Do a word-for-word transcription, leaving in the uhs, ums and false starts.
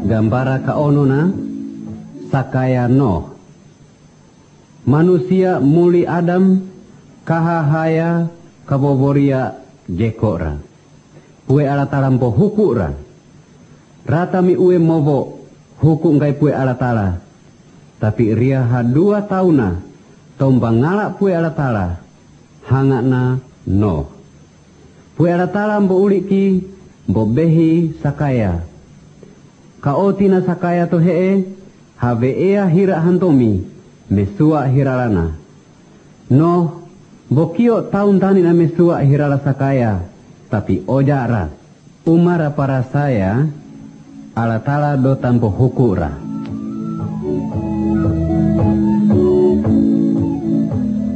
Gambara kaonona sakaya Noh. Manusia muli Adam kahahaya kaboboria jekora. Pue ala talampo hukura. Rata mi ue mobo huku ngai pue ala tala. Tapi ria ha dua tauna tombang ngalak pue ala tala. Hangakna Noh. Pue ala tala mbo uliki mbo behi sakaya. Kaotina sakaya to hee have ea hira hantomi mesua hiralana. Noh bokio taun tani na mesua hirala sakaya. Tapi ojara umara para saya ala tala do tampo hukura.